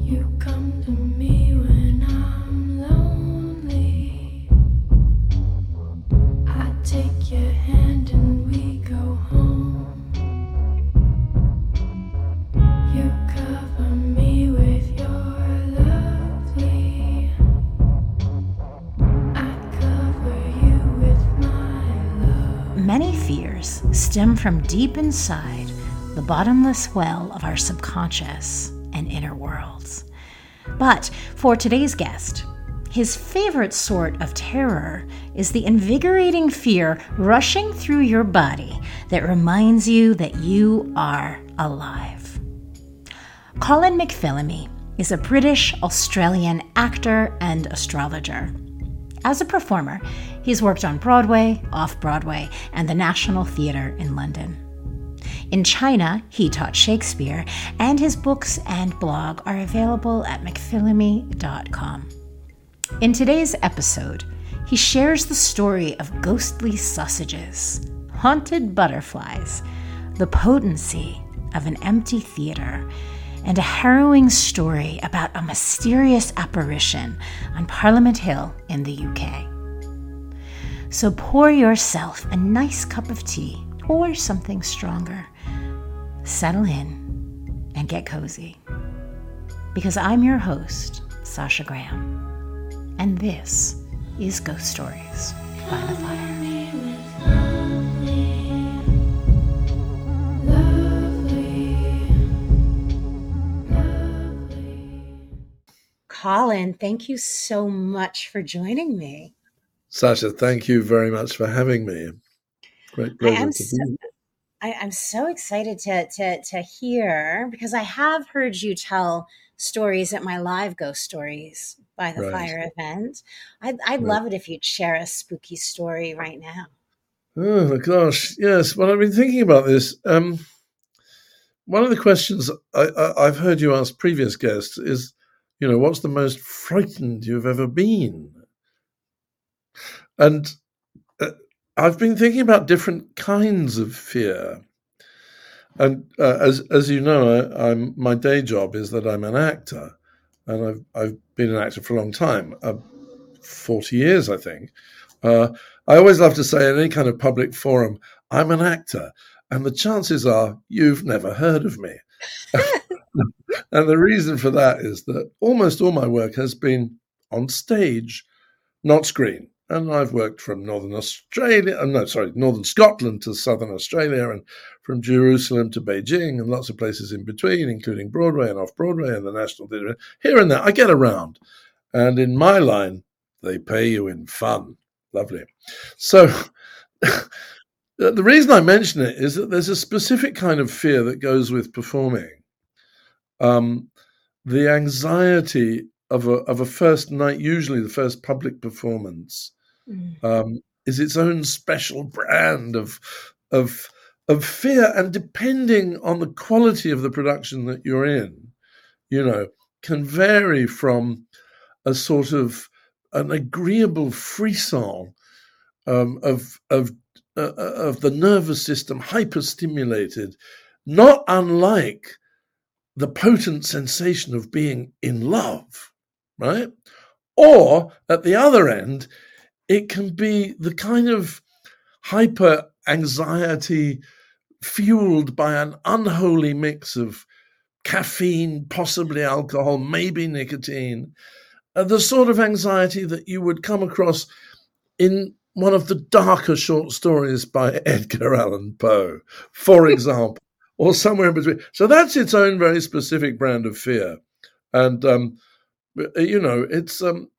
You come to me when I'm lonely. I take your hand and we go home. You cover me with your lovely. I cover you with my love. Many fears stem from deep inside the bottomless well of our subconscious and inner worlds. But for today's guest, his favorite sort of terror is the invigorating fear rushing through your body that reminds you that you are alive. Colin McPhillamy is a British-Australian actor and astrologer. As a performer, he's worked on Broadway, Off-Broadway, and the National Theatre in London. In China, he taught Shakespeare, and his books and blog are available at mcphillamy.com. In today's episode, he shares the story of ghostly sausages, haunted butterflies, the potency of an empty theater, and a harrowing story about a mysterious apparition on Parliament Hill in the UK. So pour yourself a nice cup of tea or something stronger. Settle in and get cozy. Because I'm your host, Sasha Graham, and this is Ghost Stories by the Fire. Colin, thank you so much for joining me. Sasha, thank you very much for having me. Great pleasure to be here. I'm so excited to hear, because I have heard you tell stories at my live Ghost Stories by the Fire event. I'd love it if you'd share a spooky story right now. Oh my gosh, yes. Well, I've been thinking about this. One of the questions I've heard you ask previous guests is, what's the most frightened you've ever been? And I've been thinking about different kinds of fear. And as you know, my day job is that I'm an actor, and I've been an actor for a long time, 40 years, I think. I always love to say in any kind of public forum, I'm an actor, and the chances are you've never heard of me. And the reason for that is that almost all my work has been on stage, not screen. And I've worked from northern Scotland to southern Australia, and from Jerusalem to Beijing, and lots of places in between, including Broadway and Off-Broadway and the National Theatre. Here and there, I get around. And in my line, they pay you in fun. Lovely. So the reason I mention it is that there's a specific kind of fear that goes with performing. The anxiety of a first night, usually the first public performance, is its own special brand of fear, and depending on the quality of the production that you're in, can vary from a sort of an agreeable frisson of the nervous system hyperstimulated, not unlike the potent sensation of being in love, right? Or at the other end, it can be the kind of hyper anxiety fueled by an unholy mix of caffeine, possibly alcohol, maybe nicotine, the sort of anxiety that you would come across in one of the darker short stories by Edgar Allan Poe, for example, or somewhere in between. So that's its own very specific brand of fear. And, it's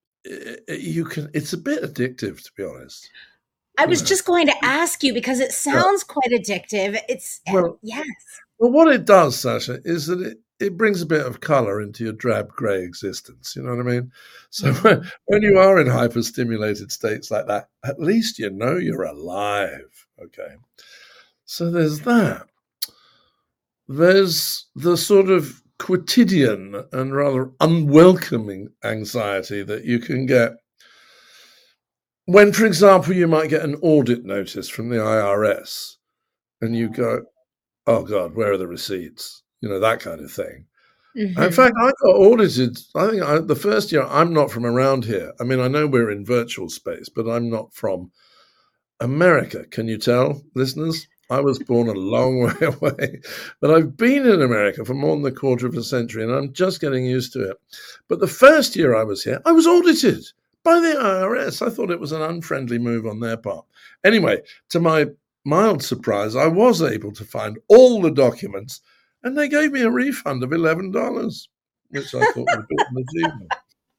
a bit addictive, to be honit. I was just going to ask you, because it sounds quite addictive. Yes. Well, what it does, Sasha, is that it brings a bit of color into your drab gray existence. You know what I mean? So when you are in hyperstimulated states like that, at least you know you're alive. Okay. So there's that. There's the sort of quotidian and rather unwelcoming anxiety that you can get when, for example, you might get an audit notice from the IRS and you go, oh God, where are the receipts? That kind of thing. In fact, I got audited. I think the first year, I'm not from around here. I mean, I know we're in virtual space, but I'm not from America. Can you tell, listeners? I was born a long way away, but I've been in America for more than a quarter of a century, and I'm just getting used to it. But the first year I was here, I was audited by the IRS. I thought it was an unfriendly move on their part. Anyway, to my mild surprise, I was able to find all the documents, and they gave me a refund of $11, which I thought was a bit of an achievement.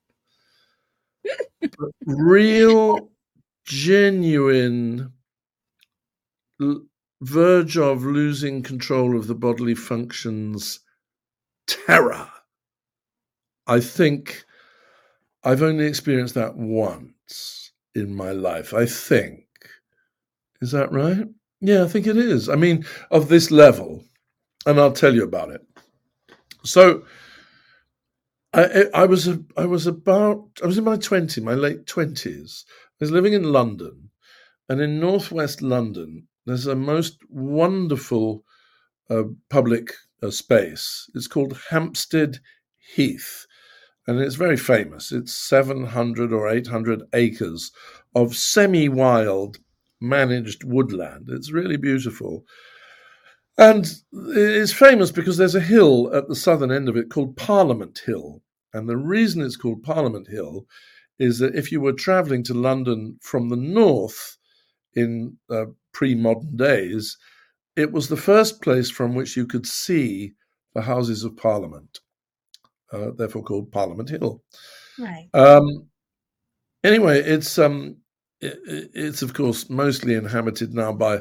But real, genuine verge of losing control of the bodily functions terror. I think I've only experienced that once in my life, I think. Is that right? Yeah, I think it is. I mean, of this level, and I'll tell you about it. So I was in my late 20s. I was living in London, and in northwest London, there's a most wonderful public space. It's called Hampstead Heath, and it's very famous. It's 700 or 800 acres of semi-wild managed woodland. It's really beautiful. And it's famous because there's a hill at the southern end of it called Parliament Hill. And the reason it's called Parliament Hill is that if you were traveling to London from the north in pre-modern days, it was the first place from which you could see the Houses of Parliament, therefore called Parliament Hill. Right. Anyway, it's of course mostly inhabited now by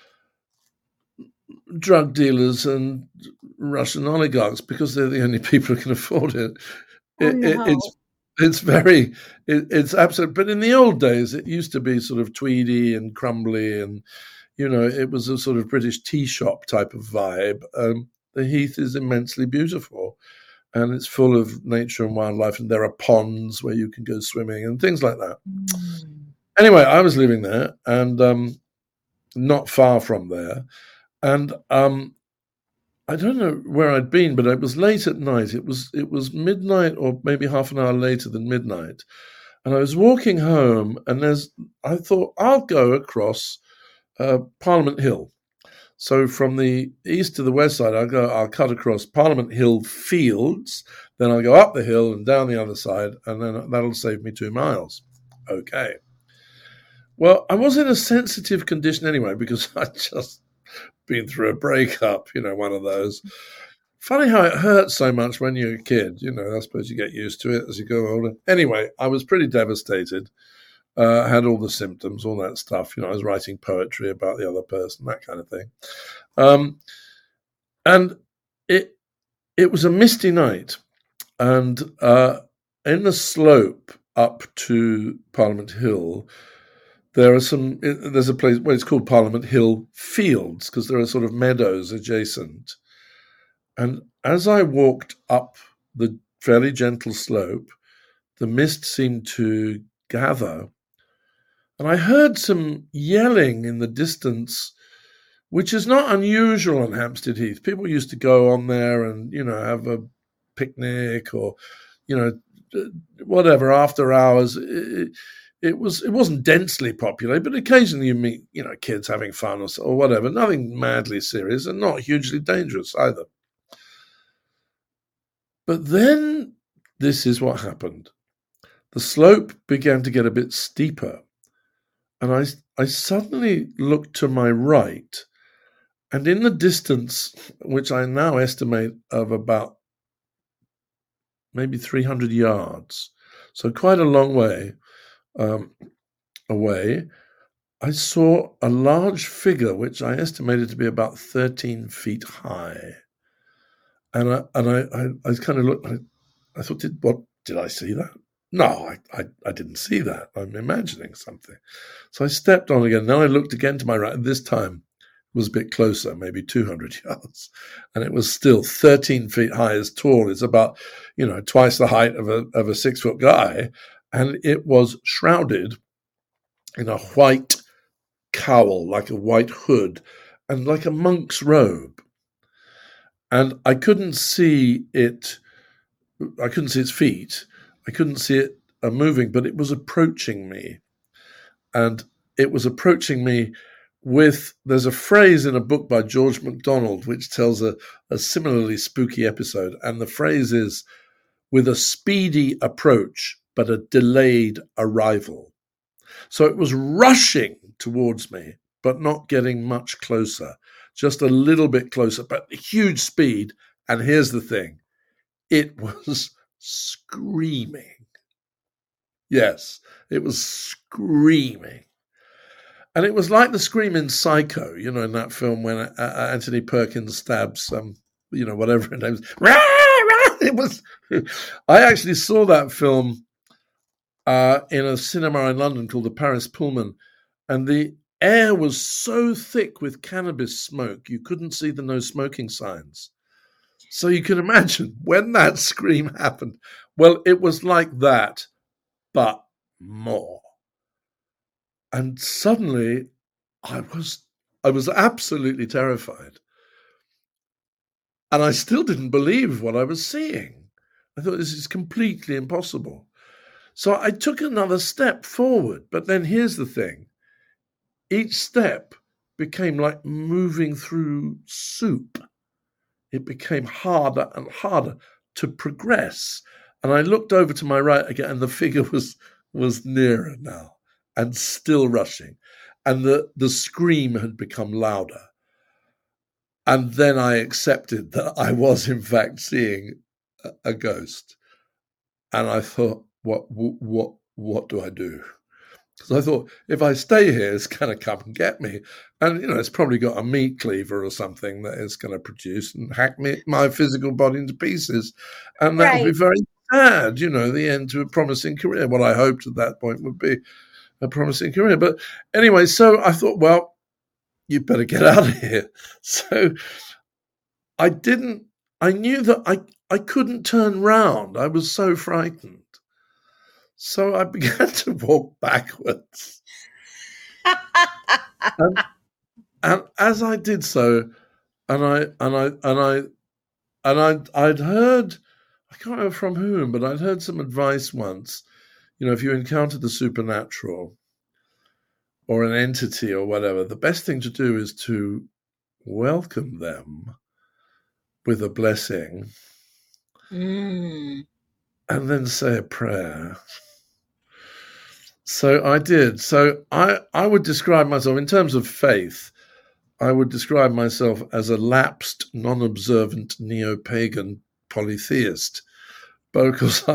drug dealers and Russian oligarchs because they're the only people who can afford it. It's absolute. But in the old days, it used to be sort of tweedy and crumbly, and it was a sort of British tea shop type of vibe. The Heath is immensely beautiful, and it's full of nature and wildlife, and there are ponds where you can go swimming and things like that. Anyway, I was living there, and not far from there. And I don't know where I'd been, but it was late at night. It was midnight, or maybe half an hour later than midnight. And I was walking home, and I thought I'll go across Parliament Hill. So from the east to the west side, I'll cut across Parliament Hill Fields. Then I'll go up the hill and down the other side, and then that'll save me 2 miles. Okay. Well, I was in a sensitive condition anyway because I just been through a breakup, one of those. Funny how it hurts so much when you're a kid. I suppose you get used to it as you go older. Anyway, I was pretty devastated. Had all the symptoms, all that stuff. I was writing poetry about the other person, that kind of thing. And it was a misty night. And in the slope up to Parliament Hill, there's a place where it's called Parliament Hill Fields because there are sort of meadows adjacent. And as I walked up the fairly gentle slope, the mist seemed to gather. And I heard some yelling in the distance, which is not unusual on Hampstead Heath. People used to go on there and, have a picnic or, whatever, after hours. It wasn't densely populated, but occasionally you meet, kids having fun or whatever. Nothing madly serious and not hugely dangerous either. But then this is what happened. The slope began to get a bit steeper, and I suddenly looked to my right, and in the distance, which I now estimate of about maybe 300 yards, so quite a long way, away, I saw a large figure which I estimated to be about 13 feet high, and I kind of looked. I thought, did I see that? No, I didn't see that. I'm imagining something. So I stepped on again. Then I looked again to my right, and this time it was a bit closer, maybe 200 yards, and it was still 13 feet high, as tall. It's about twice the height of a 6-foot guy. And it was shrouded in a white cowl, like a white hood, and like a monk's robe. And I couldn't see it I couldn't see its feet. I couldn't see it moving, but it was approaching me. And it was approaching me there's a phrase in a book by George MacDonald which tells a similarly spooky episode. And the phrase is, with a speedy approach, but a delayed arrival. So it was rushing towards me, but not getting much closer, just a little bit closer, but huge speed. And here's the thing, it was screaming. Yes, it was screaming. And it was like the scream in Psycho, in that film when Anthony Perkins stabs whatever her name is. It was. I actually saw that film in a cinema in London called the Paris Pullman, and the air was so thick with cannabis smoke you couldn't see the no smoking signs. So you can imagine when that scream happened. Well, it was like that, but more. And suddenly, I was absolutely terrified. And I still didn't believe what I was seeing. I thought, this is completely impossible. So I took another step forward. But then here's the thing. Each step became like moving through soup. It became harder and harder to progress. And I looked over to my right again, and the figure was nearer now and still rushing. And the scream had become louder. And then I accepted that I was, in fact, seeing a ghost. And I thought, what do I do? Because I thought, if I stay here, it's going to come and get me. And, it's probably got a meat cleaver or something that it's going to produce and hack my physical body into pieces. And that would be very sad, the end to a promising career. What I hoped at that point would be a promising career. But anyway, so I thought, well, you better get out of here. So I knew that I couldn't turn round. I was so frightened. So I began to walk backwards. and as I did so, I'd heard, I can't remember from whom, but I'd heard some advice once, if you encounter the supernatural or an entity or whatever, the best thing to do is to welcome them with a blessing and then say a prayer. So I did. So I would describe myself, in terms of faith, I would describe myself as a lapsed, non-observant, neo-pagan polytheist. But of course,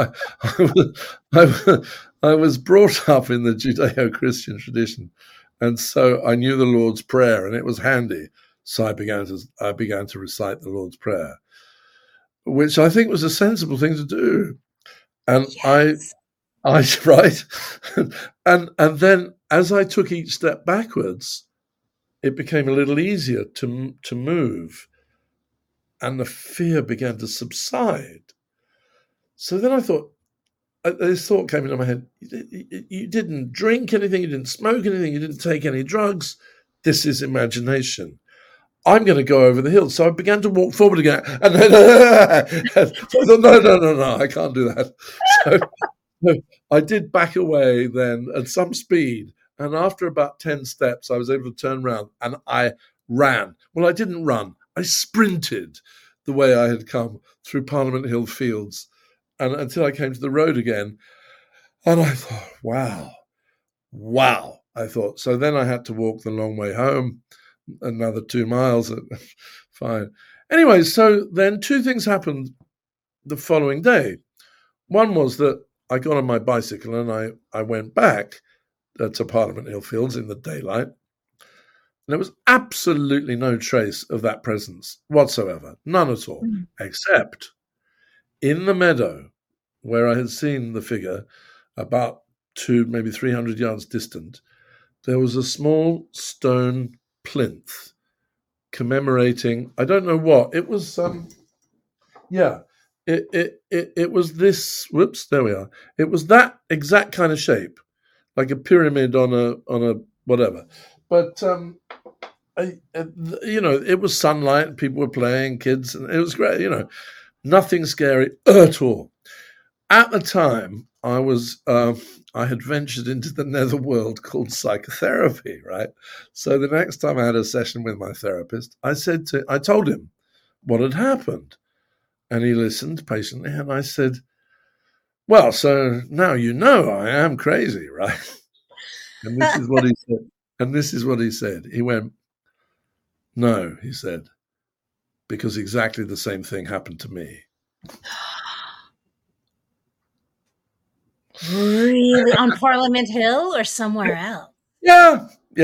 I was brought up in the Judeo-Christian tradition, and so I knew the Lord's Prayer, and it was handy. So I began to recite the Lord's Prayer, which I think was a sensible thing to do. And Yes. I right, and then as I took each step backwards, it became a little easier to move, and the fear began to subside. So then I thought, this thought came into my head, you didn't drink anything, you didn't smoke anything, you didn't take any drugs. This is imagination. I'm going to go over the hill. So I began to walk forward again. And then so I thought, no, I can't do that. So I did back away then at some speed. And after about 10 steps, I was able to turn around and I ran. Well, I didn't run. I sprinted the way I had come through Parliament Hill Fields and until I came to the road again. And I thought, wow, I thought. So then I had to walk the long way home, another 2 miles. Fine. Anyway, so then two things happened the following day. One was that I got on my bicycle and I went back to Parliament Hill Fields in the daylight. And there was absolutely no trace of that presence whatsoever, none at all, except in the meadow where I had seen the figure about 200, maybe 300 yards distant, there was a small stone plinth commemorating, I don't know what, it was, It was this. Whoops! There we are. It was that exact kind of shape, like a pyramid on a whatever. But it was sunlight and people were playing, kids, and it was great. Nothing scary at all. At the time, I had ventured into the netherworld called psychotherapy, right? So the next time I had a session with my therapist, I told him what had happened, and he listened patiently, and I said, "Well, so now you know I am crazy, right?" And this is what he said. And this is what he said. He went, "No," he said, "because exactly the same thing happened to me." Really? On Parliament Hill or somewhere else? Yeah.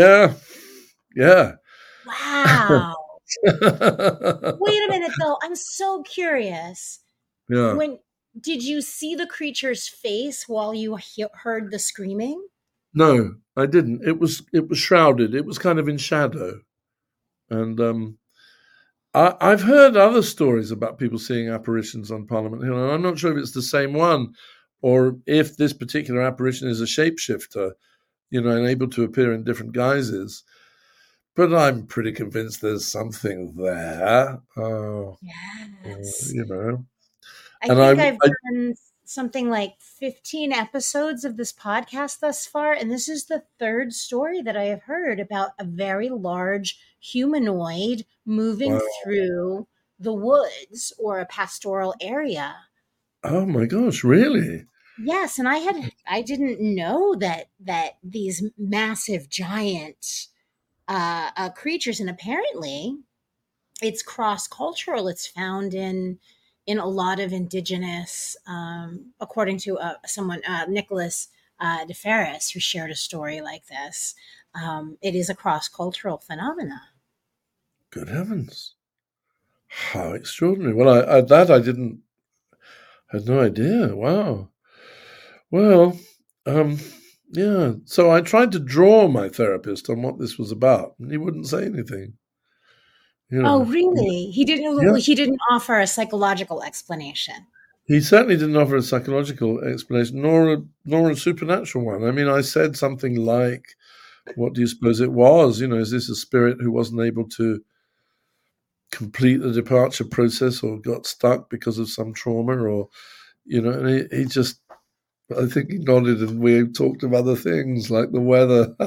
Wow. Wait a minute, though. I'm so curious. Yeah. When did you see the creature's face while you heard the screaming? No, I didn't. It was shrouded. It was kind of in shadow. And I've heard other stories about people seeing apparitions on Parliament Hill, and I'm not sure if it's the same one or if this particular apparition is a shapeshifter, and able to appear in different guises. But I'm pretty convinced there's something there. Yes. I And think I've done something like 15 episodes of this podcast thus far, and this is the third story that I have heard about a very large humanoid moving through the woods or a pastoral area. Oh my gosh, really? Yes, and I didn't know that these massive giant creatures, and apparently it's cross cultural. It's found in a lot of indigenous, according to someone, Nicholas DeFerris, who shared a story like this. It is a cross cultural phenomena. Good heavens! How extraordinary! Well, I didn't had no idea. Wow. Well, yeah. So I tried to draw my therapist on what this was about, and he wouldn't say anything. Oh, really? He didn't. Yeah. He didn't offer a psychological explanation. He certainly didn't offer a psychological explanation, nor a supernatural one. I mean, I said something like, "What do you suppose it was? Is this a spirit who wasn't able to complete the departure process or got stuck because of some trauma, or and he just, I think he nodded, and we talked of other things like the weather."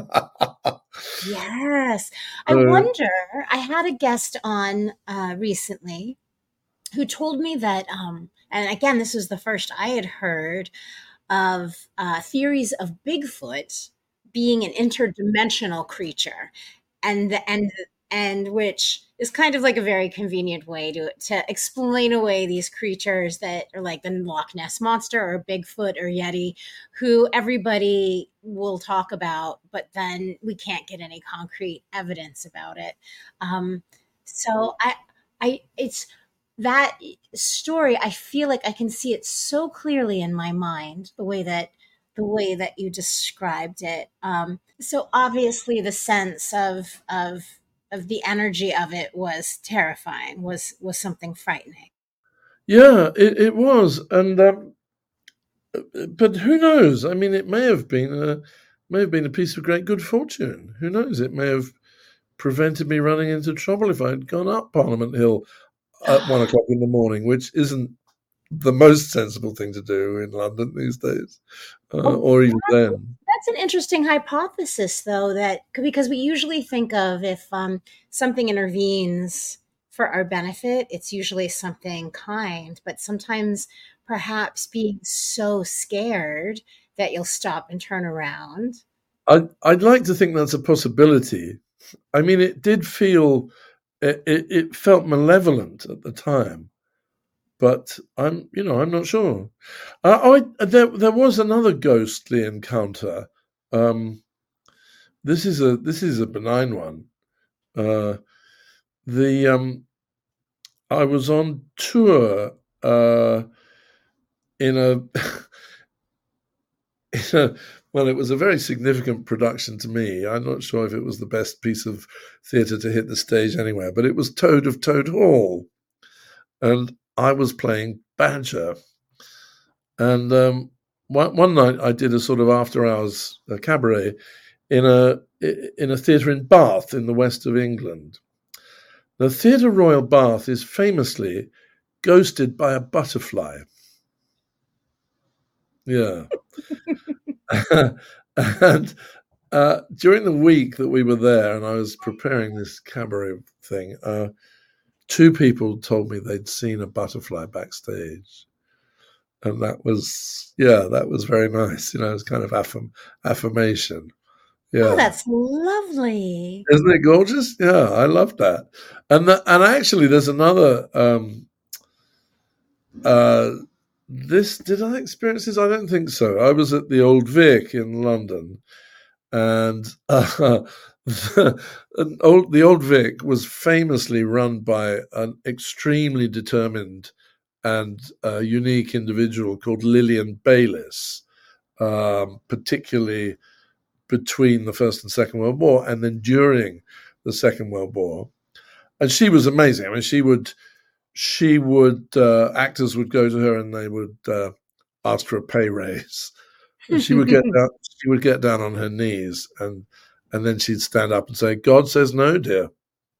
Yes. I wonder, I had a guest on recently who told me that, and again, this was the first I had heard of theories of Bigfoot being an interdimensional creature, and which is kind of like a very convenient way to explain away these creatures that are like the Loch Ness monster or Bigfoot or Yeti, who everybody will talk about, but then we can't get any concrete evidence about it. So it's that story. I feel like I can see it so clearly in my mind, the way that you described it. So obviously, the sense of the energy of it was terrifying. Was something frightening. Yeah, it was, and but who knows? I mean, it may have been a piece of great good fortune. Who knows? It may have prevented me running into trouble if I had gone up Parliament Hill at 1:00 in the morning, which isn't the most sensible thing to do in London these days, or even then. That's an interesting hypothesis, though, that because we usually think of if something intervenes for our benefit, it's usually something kind, but sometimes perhaps being so scared that you'll stop and turn around. I'd like to think that's a possibility. I mean, it did feel, it felt malevolent at the time, but I'm not sure. There was another ghostly encounter. This is a benign one. I was on tour in a well, it was a very significant production to me. I'm not sure if it was the best piece of theatre to hit the stage anywhere, but it was Toad of Toad Hall, and I was playing Badger. And one night I did a sort of after-hours cabaret in a theatre in Bath in the west of England. The Theatre Royal Bath is famously ghosted by a butterfly. Yeah. And during the week that we were there and I was preparing this cabaret thing, two people told me they'd seen a butterfly backstage. And that was very nice. You know, it was kind of affirmation. Oh, Yeah. that's lovely. Isn't it gorgeous? Yeah, I love that. And actually there's another this did I experience this? I don't think so. I was at the Old Vic in London, and the Old Vic was famously run by an extremely determined and unique individual called Lillian Bayliss, particularly between the First and Second World War, and then during the Second World War. And she was amazing. I mean, she would actors would go to her and they would ask for a pay raise. And she would get down on her knees and then she'd stand up and say, "God says no, dear."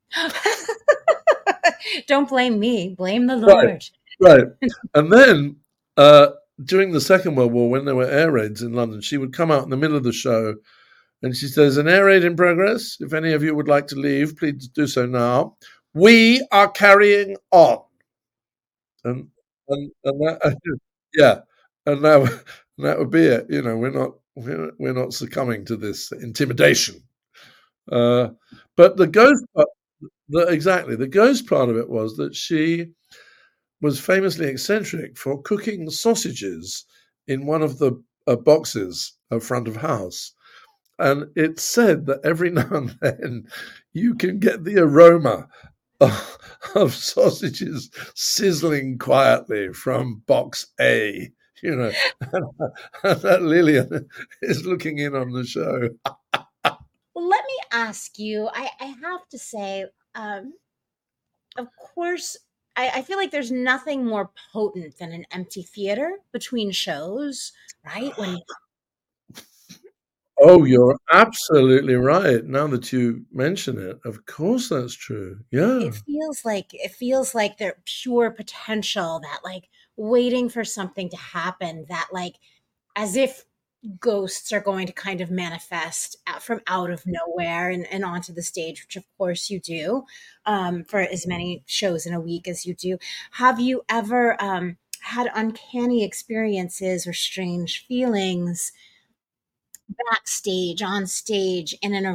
Don't blame me. Blame the Lord. Right. And then during the Second World War, when there were air raids in London, she would come out in the middle of the show and she says, "An air raid in progress. If any of you would like to leave, please do so now. We are carrying on." And that, yeah, and that would be it. You know, we're not succumbing to this intimidation. But the ghost part, the ghost part of it was that she was famously eccentric for cooking sausages in one of the boxes of front of house. And it's said that every now and then you can get the aroma of sausages sizzling quietly from box A, you know, and that Lillian is looking in on the show. Well, let me ask you, I have to say, of course, I feel like there's nothing more potent than an empty theater between shows, right? When Oh, you're absolutely right. Now that you mention it, of course that's true. Yeah. it feels like they're pure potential, that like waiting for something to happen, that like as if ghosts are going to kind of manifest from out of nowhere and onto the stage, which of course you do, for as many shows in a week as you do. Have you ever had uncanny experiences or strange feelings backstage, on stage,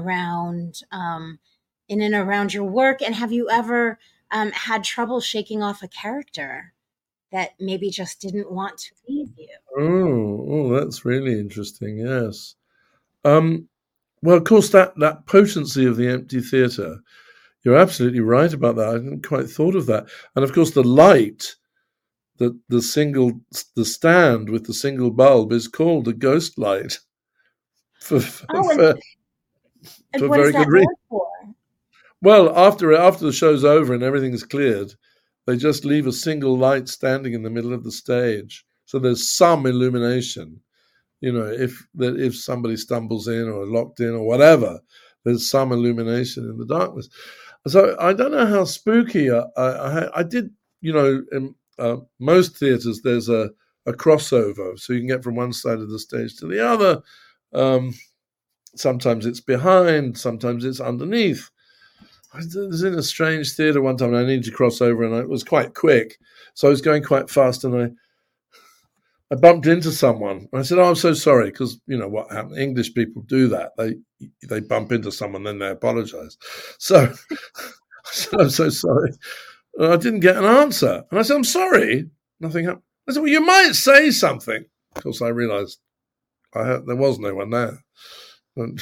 in and around your work? And have you ever had trouble shaking off a character that maybe just didn't want to leave you? That's really interesting. Yes. Well, of course, that potency of the empty theatre. You're absolutely right about that. I hadn't quite thought of that. And of course, the light, the stand with the single bulb is called a ghost light for Oh, and what is very that good reason. word for? Well, after the show's over and everything's cleared, they just leave a single light standing in the middle of the stage, so there's some illumination. You know, if somebody stumbles in or locked in or whatever, there's some illumination in the darkness. So I don't know how spooky I did. You know, in most theatres there's a crossover, so you can get from one side of the stage to the other. Sometimes it's behind, sometimes it's underneath. I was in a strange theatre one time and I needed to cross over and it was quite quick. So I was going quite fast and I bumped into someone. And I said, "Oh, I'm so sorry," because you know what happened. English people do that. They bump into someone, then they apologize. So I said, "I'm so sorry." And I didn't get an answer. And I said, "I'm sorry." Nothing happened. I said, "Well, you might say something." Of course, I realized there was no one there. And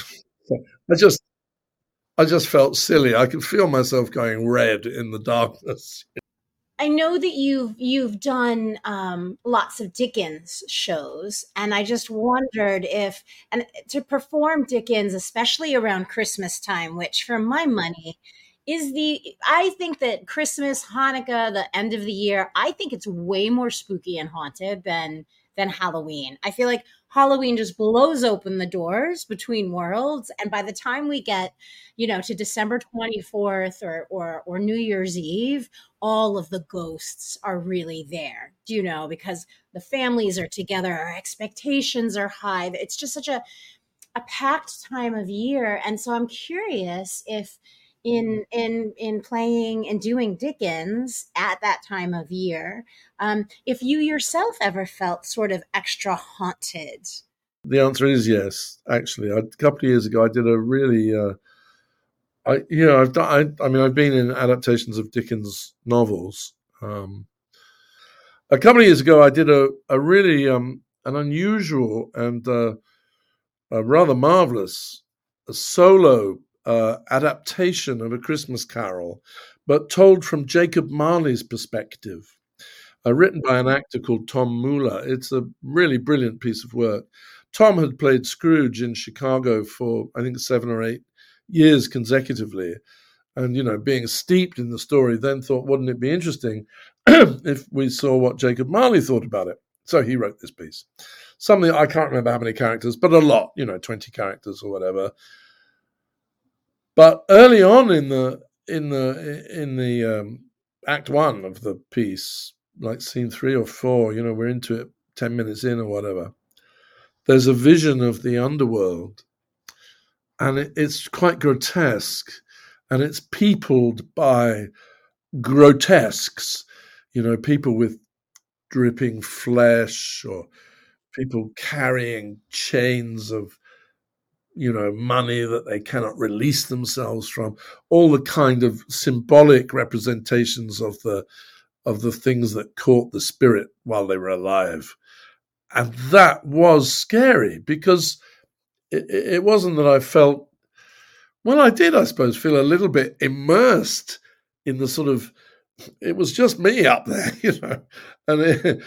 I just felt silly. I could feel myself going red in the darkness. I know that you've done lots of Dickens shows, and I just wondered if, and to perform Dickens, especially around Christmas time, which for my money I think that Christmas, Hanukkah, the end of the year, I think it's way more spooky and haunted than Halloween. I feel like Halloween just blows open the doors between worlds. And by the time we get, to December 24th or New Year's Eve, all of the ghosts are really there, because the families are together, our expectations are high. It's just such a packed time of year. And so I'm curious if in playing and doing Dickens at that time of year, if you yourself ever felt sort of extra haunted. The answer is yes. Actually, a couple of years ago, I did a really, I've been in adaptations of Dickens novels. A couple of years ago, I did a really an unusual and a rather marvelous solo adaptation of A Christmas Carol, but told from Jacob Marley's perspective, written by an actor called Tom Muller. It's a really brilliant piece of work. Tom had played Scrooge in Chicago for, I think, 7 or 8 years consecutively. And, being steeped in the story, then thought, wouldn't it be interesting if we saw what Jacob Marley thought about it? So he wrote this piece. Something, I can't remember how many characters, but a lot, 20 characters or whatever. But early on in the act 1 of the piece, like scene 3 or 4, we're into it 10 minutes in or whatever, there's a vision of the underworld, and it's quite grotesque, and it's peopled by grotesques, people with dripping flesh, or people carrying chains of money that they cannot release themselves from, all the kind of symbolic representations of the things that caught the spirit while they were alive. And that was scary, because it wasn't that I felt, well, I did, I suppose, feel a little bit immersed in the sort of, it was just me up there, and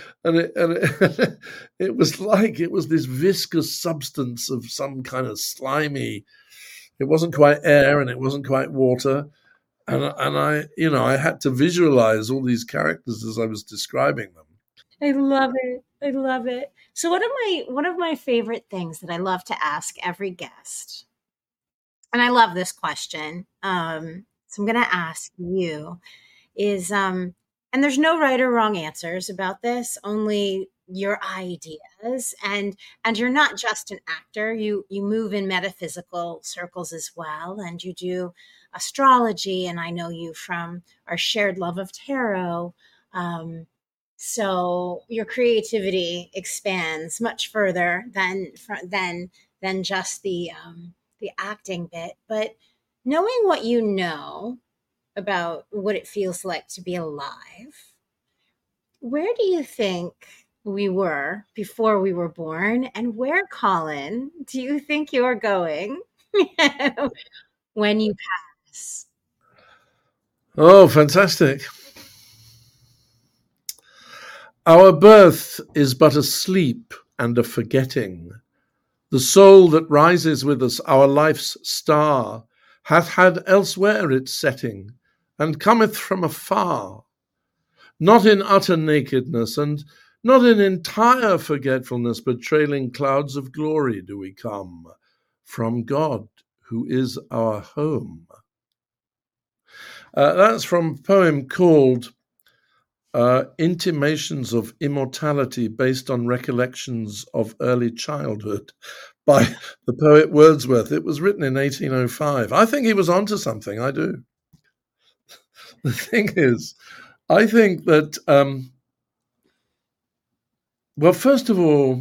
it was like it was this viscous substance of some kind of slimy. It wasn't quite air, and it wasn't quite water, and I had to visualize all these characters as I was describing them. I love it. I love it. So one of my favorite things that I love to ask every guest, and I love this question, so I'm going to ask you, is and there's no right or wrong answers about this, only your ideas, and you're not just an actor, you move in metaphysical circles as well, and you do astrology, and I know you from our shared love of tarot, so your creativity expands much further than just the acting bit. But knowing what you know about what it feels like to be alive, where do you think we were before we were born, and where, Colin, do you think you're going when you pass? Oh, fantastic. Our birth is but a sleep and a forgetting. The soul that rises with us, our life's star, hath had elsewhere its setting, and cometh from afar. Not in utter nakedness, and not in entire forgetfulness, but trailing clouds of glory do we come, from God, who is our home. That's from a poem called Intimations of Immortality, based on recollections of early childhood, by the poet Wordsworth. It was written in 1805. I think he was onto something, I do. The thing is, I think that, well, first of all,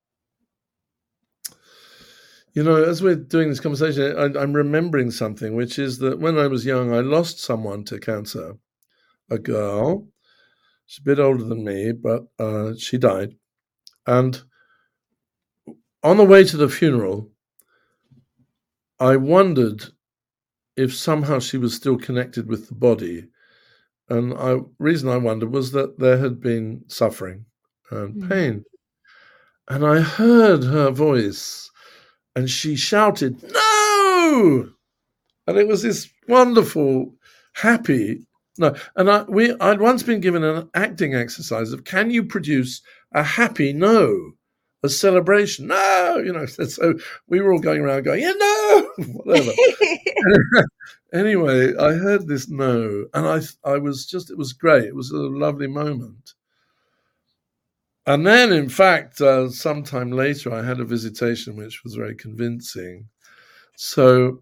as we're doing this conversation, I'm remembering something, which is that when I was young, I lost someone to cancer, a girl. She's a bit older than me, but she died. And on the way to the funeral, I wondered if somehow she was still connected with the body. And the reason I wondered was that there had been suffering and pain. And I heard her voice, and she shouted, "No!" And it was this wonderful, happy, no. And I'd once been given an acting exercise of, can you produce a happy no? a celebration. No, so we were all going around going, whatever. Anyway, I heard this no, and I was just, it was great. It was a lovely moment. And then, in fact, sometime later, I had a visitation which was very convincing. So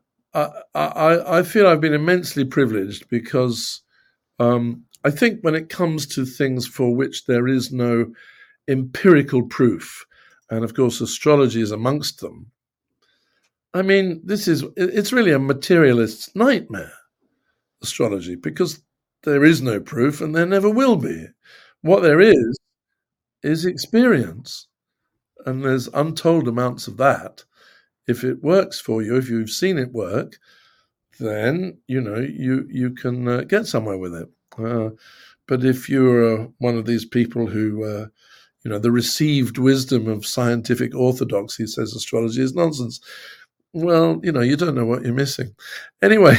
I feel I've been immensely privileged because I think when it comes to things for which there is no empirical proof, and of course astrology is amongst them, I mean, it's really a materialist's nightmare, astrology, because there is no proof and there never will be. What there is experience, and there's untold amounts of that. If it works for you, if you've seen it work, then you can get somewhere with it. But if you're one of these people who, the received wisdom of scientific orthodoxy says astrology is nonsense, well, you don't know what you're missing. Anyway,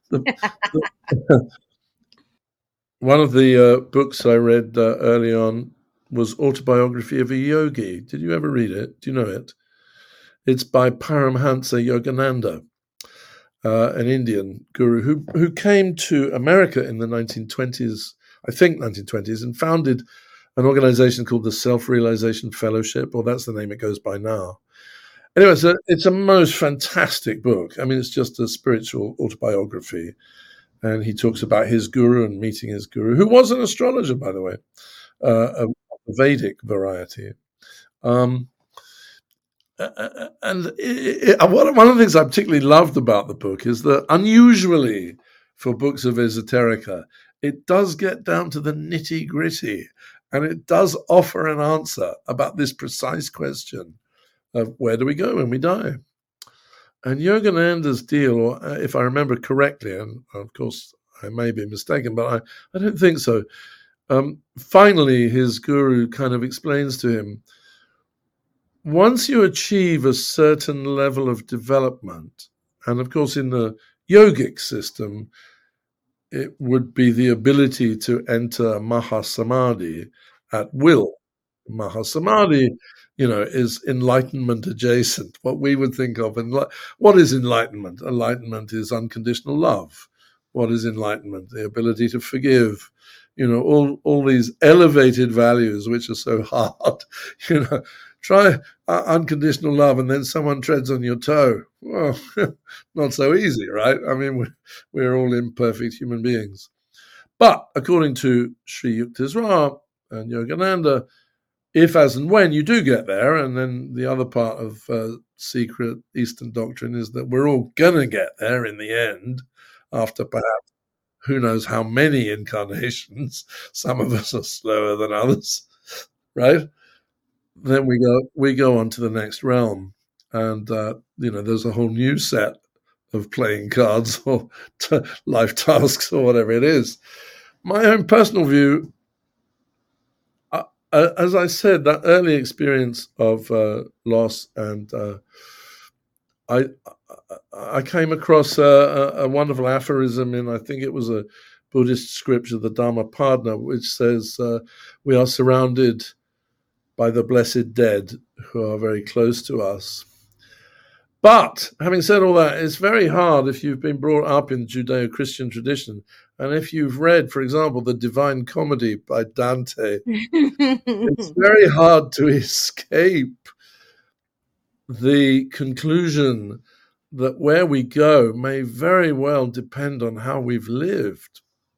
one of the books I read early on was Autobiography of a Yogi. Did you ever read it? Do you know it? It's by Paramhansa Yogananda, an Indian guru who came to America in the 1920s, I think 1920s, and founded an organization called the Self-Realization Fellowship, or that's the name it goes by now. Anyway, it's a most fantastic book. I mean, it's just a spiritual autobiography. And he talks about his guru and meeting his guru, who was an astrologer, by the way, of the Vedic variety. And one of the things I particularly loved about the book is that, unusually for books of esoterica, it does get down to the nitty-gritty, and it does offer an answer about this precise question of where do we go when we die. And Yogananda's deal, or if I remember correctly, and of course I may be mistaken, but I don't think so. Finally, his guru kind of explains to him, once you achieve a certain level of development, and of course in the yogic system, it would be the ability to enter Mahasamadhi at will. Mahasamadhi, is enlightenment adjacent, what we would think of. What is enlightenment? Enlightenment is unconditional love. What is enlightenment? The ability to forgive. All these elevated values which are so hard. Try unconditional love and then someone treads on your toe. Well, not so easy, right? I mean, we're all imperfect human beings. But according to Sri Yukteswar and Yogananda, if, as and when you do get there, and then the other part of secret Eastern doctrine is that we're all going to get there in the end, after perhaps who knows how many incarnations. Some of us are slower than others, right? Then we go on to the next realm, and there's a whole new set of playing cards or life tasks or whatever it is. My own personal view, as I said, that early experience of loss, and I came across a wonderful aphorism in, I think it was a Buddhist scripture, the Dhammapada, which says we are surrounded by the blessed dead who are very close to us. But having said all that, it's very hard if you've been brought up in Judeo-Christian tradition, and if you've read, for example, the Divine Comedy by Dante, it's very hard to escape the conclusion that where we go may very well depend on how we've lived.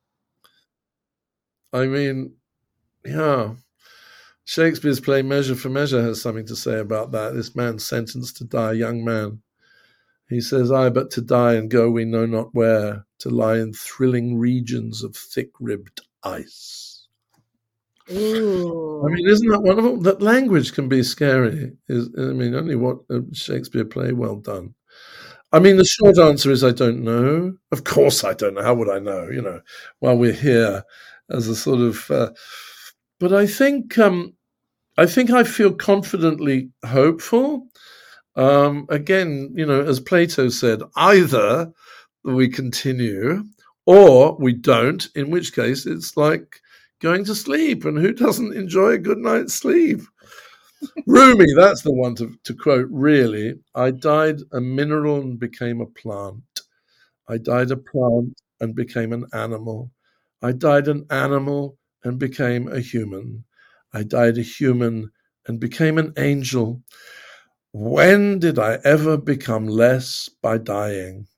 I mean, yeah. Shakespeare's play Measure for Measure has something to say about that. This man sentenced to die, a young man. He says, "Aye, but to die and go we know not where, to lie in thrilling regions of thick-ribbed ice." Ooh. I mean, isn't that wonderful? That language can be scary. Only what a Shakespeare play well done. I mean, the short answer is I don't know. Of course I don't know. How would I know, while we're here as a sort of... but I think I feel confidently hopeful. Again, as Plato said, either we continue or we don't, in which case it's like going to sleep. And who doesn't enjoy a good night's sleep? Rumi, that's the one to quote, really. I died a mineral and became a plant. I died a plant and became an animal. I died an animal and became a human. I died a human and became an angel. When did I ever become less by dying?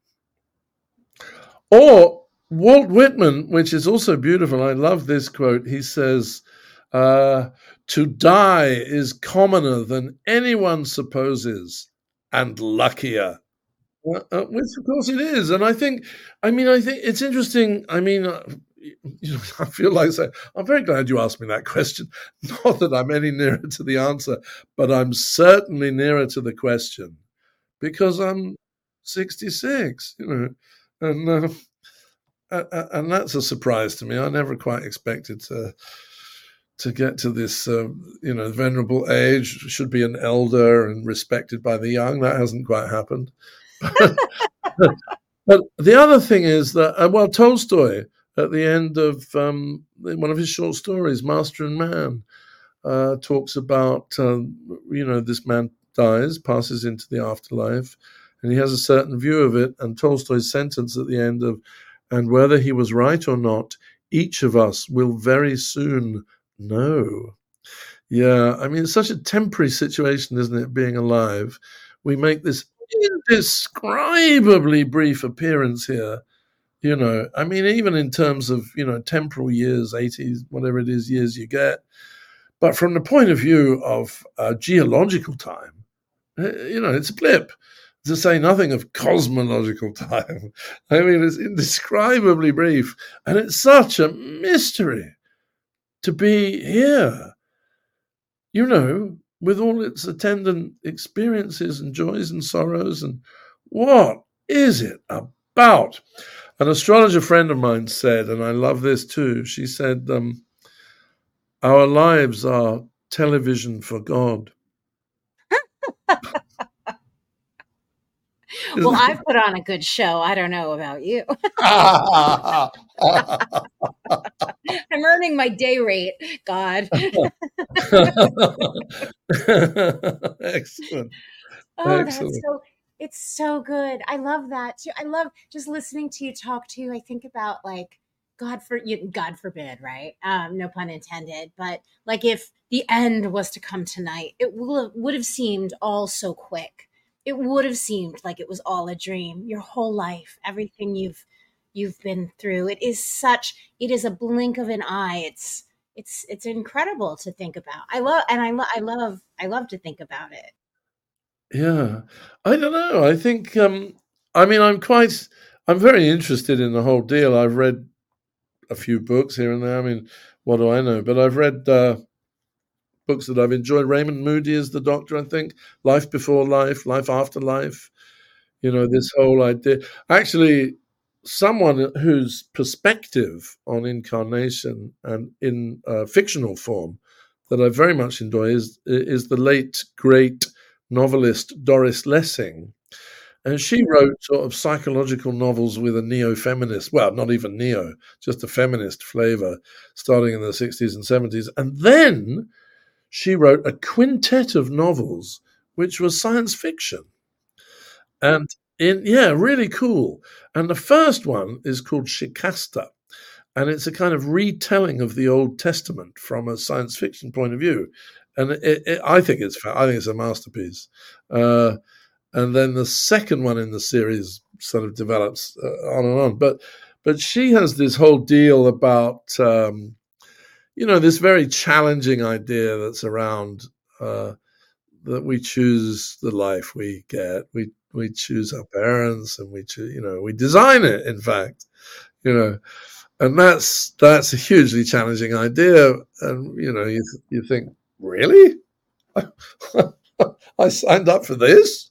Or Walt Whitman, which is also beautiful. I love this quote. He says, to die is commoner than anyone supposes and luckier. Which of course it is. And I think it's interesting. I feel like saying, I'm very glad you asked me that question. Not that I'm any nearer to the answer, but I'm certainly nearer to the question because I'm 66, and that's a surprise to me. I never quite expected to get to this, venerable age. Should be an elder and respected by the young. That hasn't quite happened. But the other thing is that, Tolstoy, at the end of one of his short stories, Master and Man, talks about, this man dies, passes into the afterlife, and he has a certain view of it. And Tolstoy's sentence at the end of, and whether he was right or not, each of us will very soon know. Yeah, it's such a temporary situation, isn't it, being alive? We make this indescribably brief appearance here, even in terms of, temporal years, 80s, whatever it is, years you get. But from the point of view of geological time, it's a blip, to say nothing of cosmological time. It's indescribably brief. And it's such a mystery to be here, with all its attendant experiences and joys and sorrows. And what is it about? An astrologer friend of mine said, and I love this too, she said, our lives are television for God. Well, I've put on a good show. I don't know about you. I'm earning my day rate, God. Excellent. Oh, Excellent. it's so good. I love that too. I love just listening to you talk too. I think about like God forbid, right? No pun intended. But like if the end was to come tonight, it would have seemed all so quick. It would have seemed like it was all a dream. Your whole life, everything you've been through. It is a blink of an eye. It's incredible to think about. I love to think about it. Yeah. I don't know. I think, I'm very interested in the whole deal. I've read a few books here and there. What do I know? But I've read books that I've enjoyed. Raymond Moody is the Doctor, I think. Life Before Life, Life After Life. This whole idea. Actually, someone whose perspective on incarnation and in fictional form that I very much enjoy is the late, great novelist Doris Lessing. And she wrote sort of psychological novels with a neo-feminist, well, not even neo, just a feminist flavor, starting in the 60s and 70s. And then she wrote a quintet of novels, which was science fiction. And really cool. And the first one is called Shikasta. And it's a kind of retelling of the Old Testament from a science fiction point of view. And I think it's a masterpiece. And then the second one in the series sort of develops on and on. But she has this whole deal about, this very challenging idea that's around that we choose the life we get. We choose our parents, and we design it. In fact, and that's a hugely challenging idea. And you think, really, I signed up for this.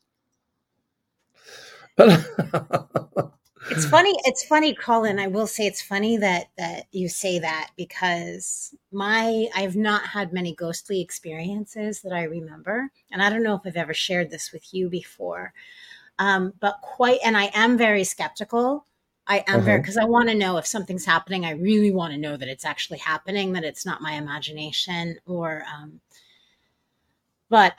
It's funny, Colin. I will say it's funny that you say that because I've not had many ghostly experiences that I remember, and I don't know if I've ever shared this with you before. And I am very skeptical. I am very, because I want to know if something's happening. I really want to know that it's actually happening, that it's not my imagination, or But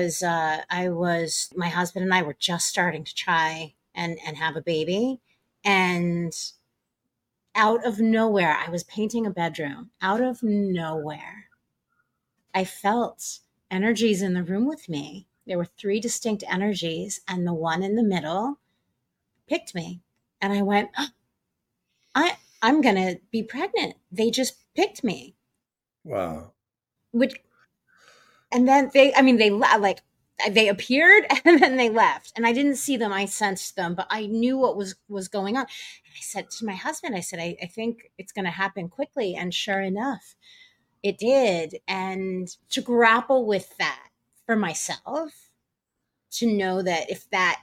my husband and I were just starting to try and have a baby. And out of nowhere, I was painting a bedroom. Out of nowhere, I felt energies in the room with me. There were 3 distinct energies, and the one in the middle picked me. And I went, "Oh, I'm going to be pregnant. They just picked me." Wow. Which, and then they appeared and then they left, and I didn't see them. I sensed them, but I knew what was going on. And I said to my husband, I said, I think it's going to happen quickly. And sure enough, it did. And to grapple with that for myself, to know that if that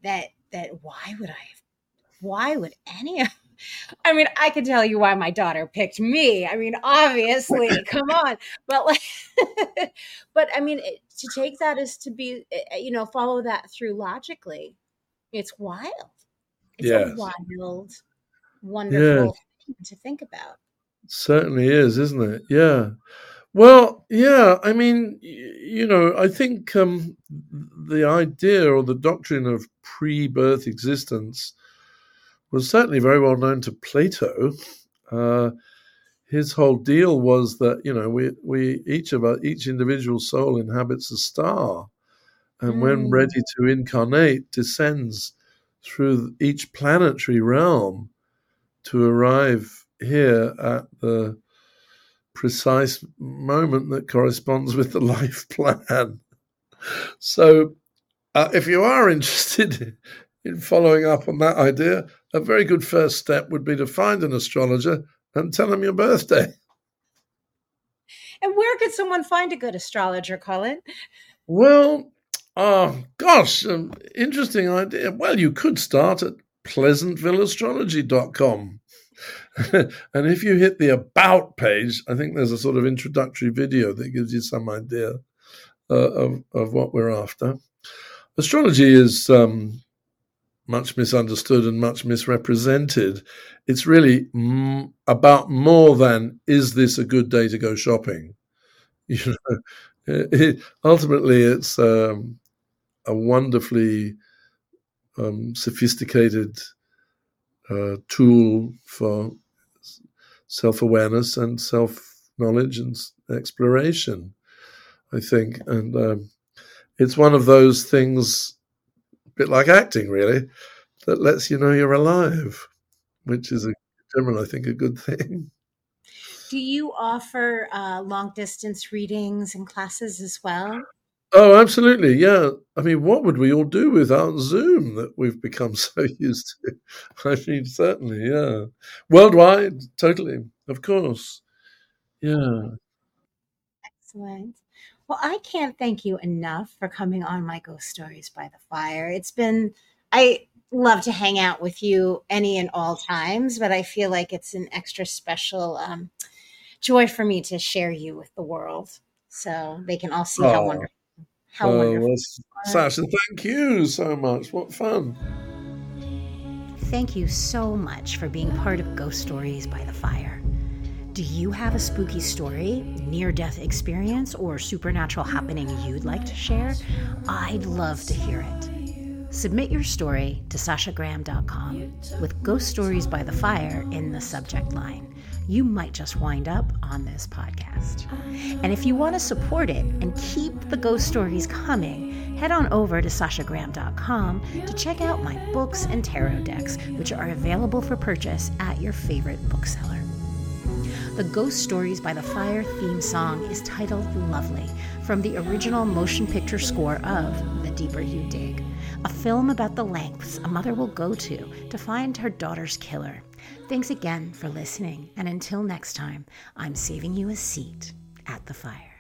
why would any of, I mean, I can tell you why my daughter picked me. I mean, obviously, come on. But like, but I mean, to take that is to be, follow that through logically. It's wild. It's a Yes. wild, Yes. wonderful thing to think about. Certainly is, isn't it? Yeah. Well, yeah. I mean, I think the idea or the doctrine of pre-birth existence was certainly very well known to Plato. His whole deal was that each individual soul inhabits a star, and when ready to incarnate, descends through each planetary realm to arrive here at the precise moment that corresponds with the life plan. So, if you are interested in following up on that idea, a very good first step would be to find an astrologer and tell them your birthday. And where could someone find a good astrologer, Colin? Well, interesting idea. Well, you could start at pleasantvilleastrology.com. And if you hit the About page, I think there's a sort of introductory video that gives you some idea of what we're after. Astrology is much misunderstood and much misrepresented. It's really about more than, is this a good day to go shopping? Ultimately, it's a wonderfully sophisticated tool for self-awareness and self-knowledge and exploration, I think. And it's one of those things, a bit like acting, really, that lets you know you're alive, which is, I think, a good thing. Do you offer long-distance readings and classes as well? Oh, absolutely, yeah. I mean, what would we all do without Zoom that we've become so used to? I mean, certainly, yeah. Worldwide, totally, of course. Yeah. Excellent. Well, I can't thank you enough for coming on my Ghost Stories by the Fire. I love to hang out with you any and all times, but I feel like it's an extra special joy for me to share you with the world so they can all see how wonderful. Well, Sasha, thank you so much. What fun. Thank you so much for being part of Ghost Stories by the Fire. Do you have a spooky story, near-death experience, or supernatural happening you'd like to share? I'd love to hear it. Submit your story to sashagraham.com with Ghost Stories by the Fire in the subject line. You might just wind up on this podcast. And if you want to support it and keep the ghost stories coming, head on over to sashagraham.com to check out my books and tarot decks, which are available for purchase at your favorite bookseller. The Ghost Stories by the Fire theme song is titled Lovely, from the original motion picture score of The Deeper You Dig, a film about the lengths a mother will go to find her daughter's killer. Thanks again for listening, and until next time, I'm saving you a seat at the fire.